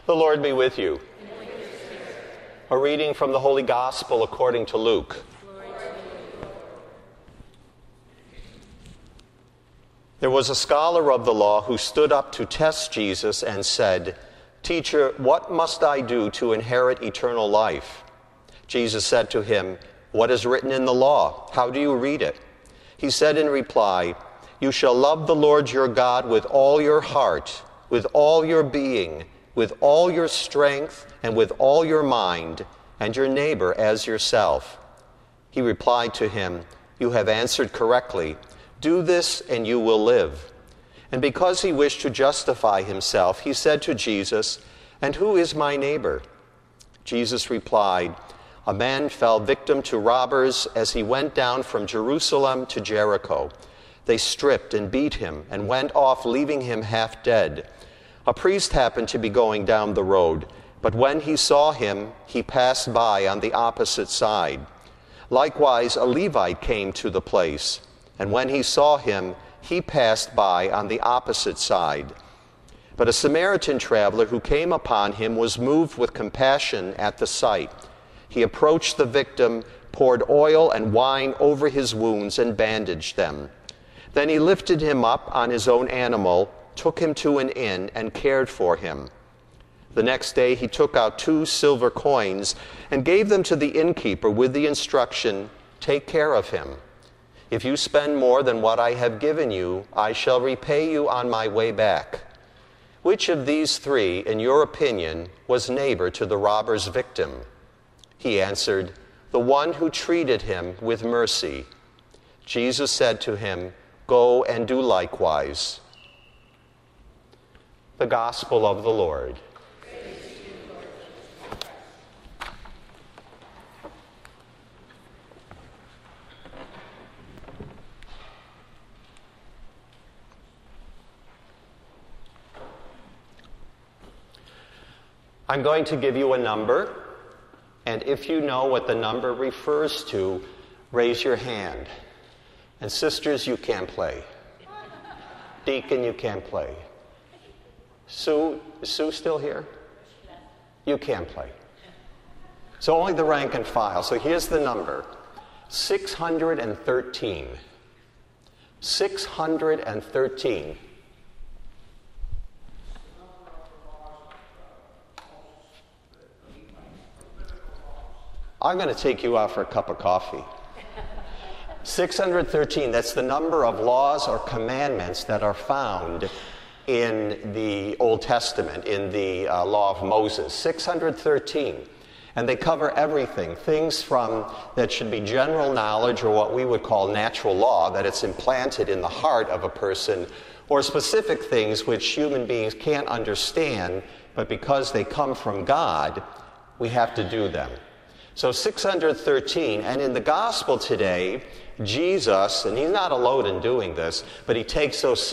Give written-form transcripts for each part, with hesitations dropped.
The Lord be with you. A reading from the Holy Gospel according to Luke. There was a scholar of the law who stood up to test Jesus and said, "Teacher, what must I do to inherit eternal life?" Jesus said to him, "What is written in the law? How do you read it?" He said in reply, "You shall love the Lord your God with all your heart, with all your being, with all your strength, and with all your mind, and your neighbor as yourself." He replied to him, "You have answered correctly. Do this and you will live." And because he wished to justify himself, he said to Jesus, "And who is my neighbor?" Jesus replied, "A man fell victim to robbers as he went down from Jerusalem to Jericho. They stripped and beat him and went off, leaving him half dead. A priest happened to be going down the road, but when he saw him, he passed by on the opposite side. Likewise, a Levite came to the place, and when he saw him, he passed by on the opposite side. But a Samaritan traveler who came upon him was moved with compassion at the sight. He approached the victim, poured oil and wine over his wounds, and bandaged them. Then he lifted him up on his own animal, took him to an inn, and cared for him. The next day he took out 2 silver coins and gave them to the innkeeper with the instruction, 'Take care of him. If you spend more than what I have given you, I shall repay you on my way back.' Which of these 3, in your opinion, was neighbor to the robber's victim?" He answered, "The one who treated him with mercy." Jesus said to him, "Go and do likewise." The Gospel of the Lord. I'm going to give you a number, and if you know what the number refers to, raise your hand. And sisters, you can't play. Deacon, you can't play. Sue, is Sue still here? You can't play. So only the rank and file. So here's the number. 613. 613. I'm going to take you out for a cup of coffee. 613, that's the number of laws or commandments that are found in the Old Testament, in the law of Moses. 613. And they cover everything. Things from that should be general knowledge, or what we would call natural law, that it's implanted in the heart of a person, or specific things which human beings can't understand, but because they come from God, we have to do them. So 613, and in the gospel today, Jesus, and he's not alone in doing this, but he takes those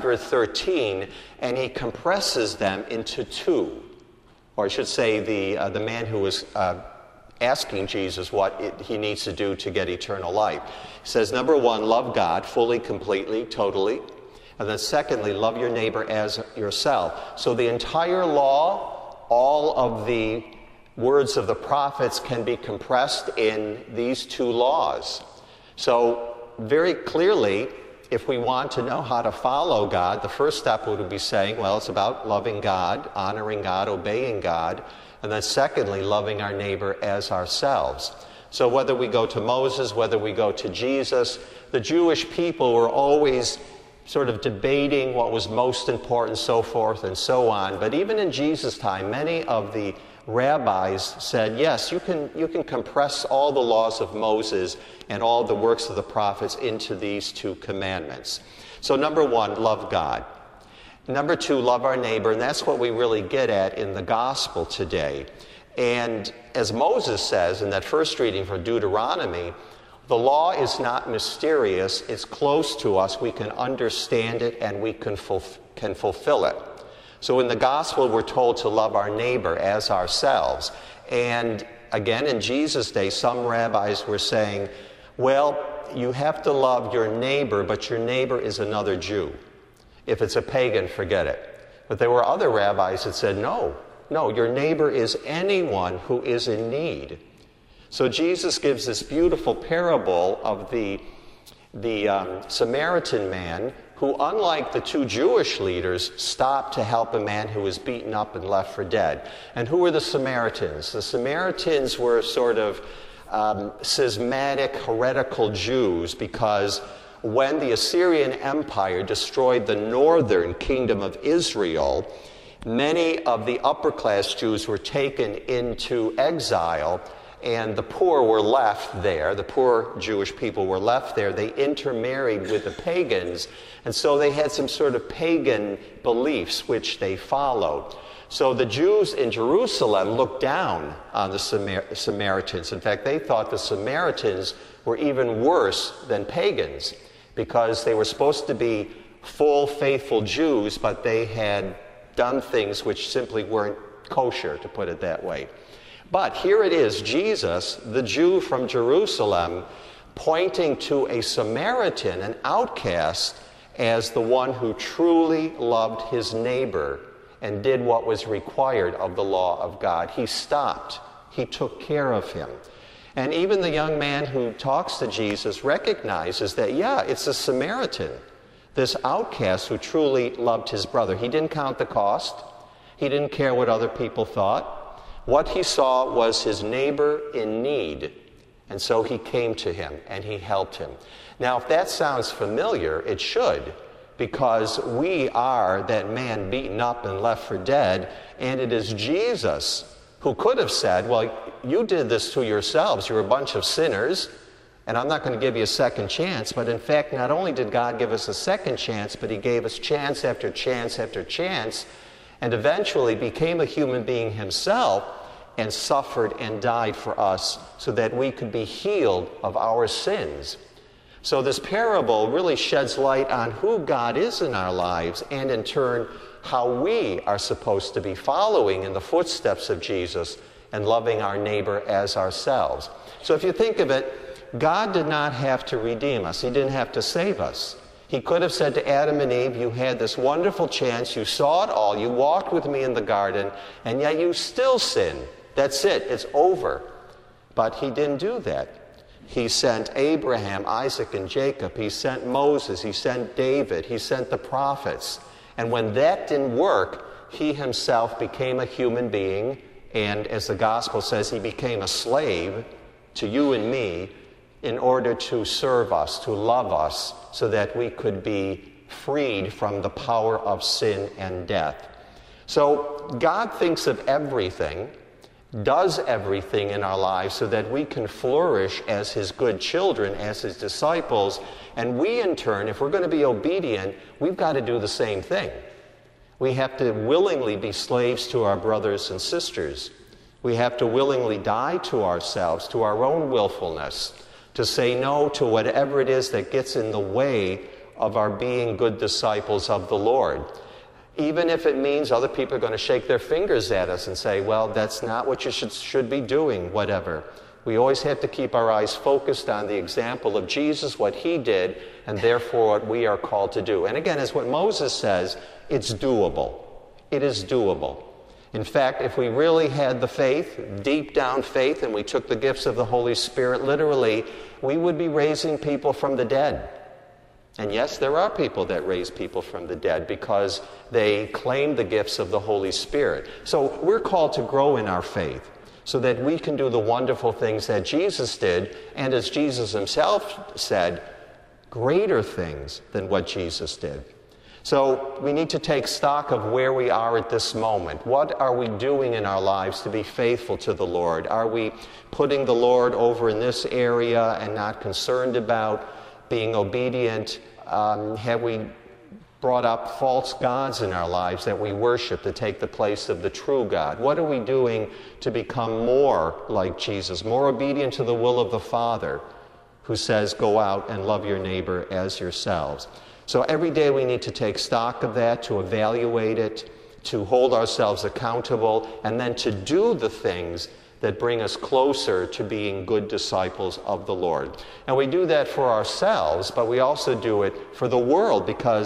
613 and he compresses them into 2. Or I should say the man who was asking Jesus what he needs to do to get eternal life. He says, number 1, love God fully, completely, totally. And then secondly, love your neighbor as yourself. So the entire law, all of the words of the prophets can be compressed in these 2 laws. So very clearly, if we want to know how to follow God, the first step would be saying, well, it's about loving God, honoring God, obeying God, and then secondly, loving our neighbor as ourselves. So whether we go to Moses, whether we go to Jesus, the Jewish people were always sort of debating what was most important, so forth and so on. But even in Jesus' time, many of the rabbis said, yes, you can compress all the laws of Moses and all the works of the prophets into these 2 commandments. So number 1, love God. Number 2, love our neighbor, and that's what we really get at in the gospel today. And as Moses says in that first reading from Deuteronomy, the law is not mysterious, it's close to us, we can understand it and we can fulfill it. So in the gospel, we're told to love our neighbor as ourselves. And again, in Jesus' day, some rabbis were saying, well, you have to love your neighbor, but your neighbor is another Jew. If it's a pagan, forget it. But there were other rabbis that said, no, No, your neighbor is anyone who is in need. So Jesus gives this beautiful parable of the Samaritan man who, unlike the two Jewish leaders, stopped to help a man who was beaten up and left for dead. And who were the Samaritans? The Samaritans were sort of schismatic, heretical Jews, because when the Assyrian Empire destroyed the northern kingdom of Israel, many of the upper-class Jews were taken into exile, and the poor were left there. The poor Jewish people were left there. They intermarried with the pagans, and so they had some sort of pagan beliefs which they followed. So the Jews in Jerusalem looked down on the Samaritans. In fact, they thought the Samaritans were even worse than pagans, because they were supposed to be full, faithful Jews, but they had done things which simply weren't kosher, to put it that way. But here it is, Jesus, the Jew from Jerusalem, pointing to a Samaritan, an outcast, as the one who truly loved his neighbor and did what was required of the law of God. He stopped. He took care of him. And even the young man who talks to Jesus recognizes that, yeah, it's a Samaritan, this outcast who truly loved his brother. He didn't count the cost. He didn't care what other people thought. What he saw was his neighbor in need, and so he came to him and he helped him. Now, if that sounds familiar, it should, because we are that man beaten up and left for dead, and it is Jesus who could have said, well, you did this to yourselves. You're a bunch of sinners, and I'm not going to give you a second chance. But in fact, not only did God give us a second chance, but he gave us chance after chance after chance, and eventually became a human being himself and suffered and died for us so that we could be healed of our sins. So this parable really sheds light on who God is in our lives, and in turn, how we are supposed to be following in the footsteps of Jesus and loving our neighbor as ourselves. So if you think of it, God did not have to redeem us. He didn't have to save us. He could have said to Adam and Eve, you had this wonderful chance, you saw it all, you walked with me in the garden, and yet you still sinned. That's it, it's over. But he didn't do that. He sent Abraham, Isaac, and Jacob. He sent Moses. He sent David. He sent the prophets. And when that didn't work, he himself became a human being, and as the gospel says, he became a slave to you and me in order to serve us, to love us, so that we could be freed from the power of sin and death. So God thinks of everything, does everything in our lives so that we can flourish as his good children, as his disciples, and we in turn, if we're going to be obedient, we've got to do the same thing. We have to willingly be slaves to our brothers and sisters. We have to willingly die to ourselves, to our own willfulness, to say no to whatever it is that gets in the way of our being good disciples of the Lord. Even if it means other people are going to shake their fingers at us and say, well, that's not what you should be doing, whatever. We always have to keep our eyes focused on the example of Jesus, what he did, and therefore what we are called to do. And again, as what Moses says, it's doable. It is doable. In fact, if we really had the faith, deep down faith, and we took the gifts of the Holy Spirit literally, we would be raising people from the dead. And yes, there are people that raise people from the dead because they claim the gifts of the Holy Spirit. So we're called to grow in our faith so that we can do the wonderful things that Jesus did, and as Jesus himself said, greater things than what Jesus did. So we need to take stock of where we are at this moment. What are we doing in our lives to be faithful to the Lord? Are we putting the Lord over in this area and not concerned about being obedient? Have we brought up false gods in our lives that we worship to take the place of the true God? What are we doing to become more like Jesus, more obedient to the will of the Father, who says, go out and love your neighbor as yourselves? So every day we need to take stock of that, to evaluate it, to hold ourselves accountable, and then to do the things that bring us closer to being good disciples of the Lord. And we do that for ourselves, but we also do it for the world, because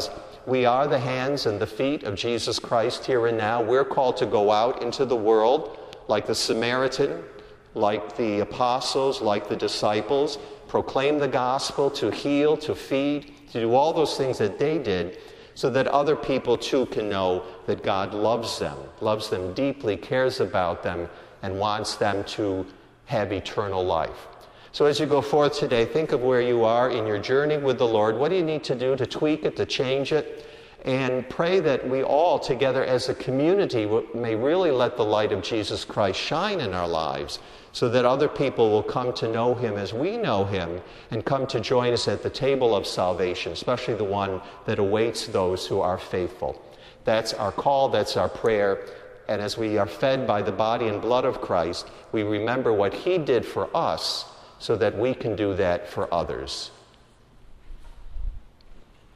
we are the hands and the feet of Jesus Christ here and now. We're called to go out into the world like the Samaritan, like the apostles, like the disciples, proclaim the gospel, to heal, to feed, to do all those things that they did, so that other people too can know that God loves them deeply, cares about them, and wants them to have eternal life. So as you go forth today, think of where you are in your journey with the Lord. What do you need to do to tweak it, to change it? And pray that we all together as a community may really let the light of Jesus Christ shine in our lives, so that other people will come to know him as we know him and come to join us at the table of salvation, especially the one that awaits those who are faithful. That's our call, that's our prayer. And as we are fed by the body and blood of Christ, we remember what he did for us so that we can do that for others.